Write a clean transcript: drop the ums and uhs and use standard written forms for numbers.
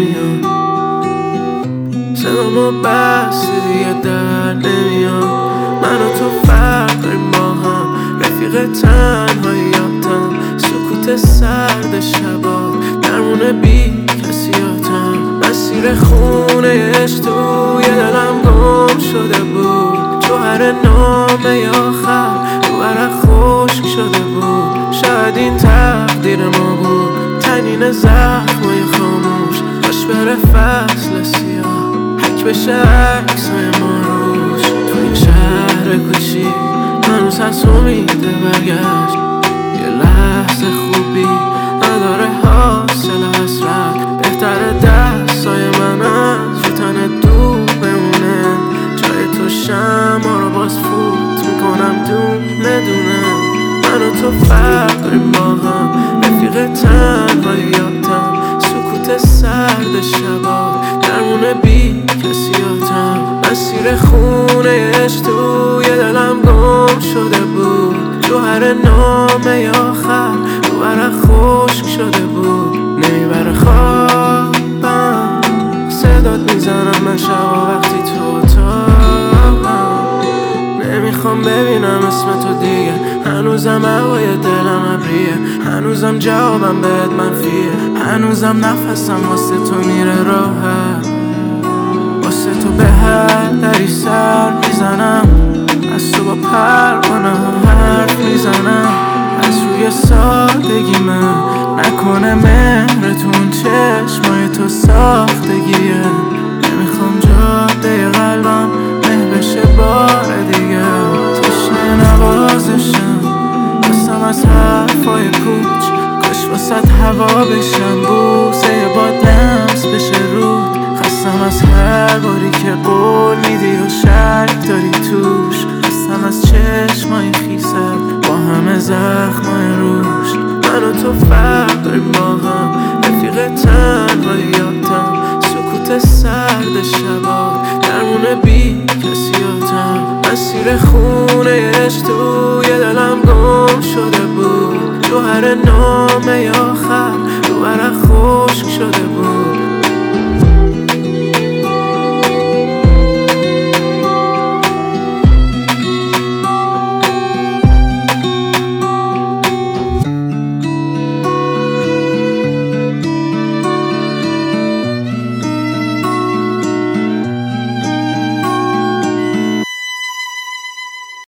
نمیاد، صدامو بستی دیگه در نمیاد. من و تو فرق داریم با هم، رفیق تنهاییاتم، سکوت سرد شبا درمون بی کسیاتم. مسیر خونه عشق توی دلم گم شده بود، جوهر نامه آخر رو ورق خشک شده بود. شاید این تقدیر ما بود، تنین زخمای خاموش، باش بره فصل سیاه، حک بشه عکسای ما روش. تو این شهر کوچیک هنوز هست امیده برگشت، یه لحظه خوبی نداره حاصل حسرت. بهتره دستای من از رو تن دور بمونه، جای تو شمع رو باز فوت میکنم دونه دونه. من و تو فرق داریم با هم، رفیق تنهاییاتم، سکوت سرد شبا درمون بی کسیاتم. مسیر خونه عشق توی دلم گم شده بود، جوهر نامه آخر رو ورق خشک شده بود. نمیبره خوابم، صدات میزنم من شبا وقتی تو اتاقم. نمیخوام ببینم اسم تو دیگه، هنوزم هوای دلم ابریه، هنوزم جوابم بهت منفیه، هنوزم نفسم واسه تو میره راحت. واسه تو به هر دری سر میزنم، از تو با پروانه ها حرف میزنم. از روی سادگی من نکنه مهرتون چشمای تو ساختگیه. نمیخوام جاده قلبم مه بشه بار دیگه، تشنه نوازشم قسم از حرفای کوچ، کاش واسد هوا بشم بوسه باد لمس بشه رود. خستم از هر باری که قول میدی و شک داری توش، خستم از چشمای خیست با همه زخمای روش. من و تو فرق داریم با هم، رفیق تنهاییاتم، سکوت سرد شبا درمون بی کسیاتم. مسیر خونه عشق توی دلم گم شده بود، جوهر نامه آخر رو ورق خشک شده بود.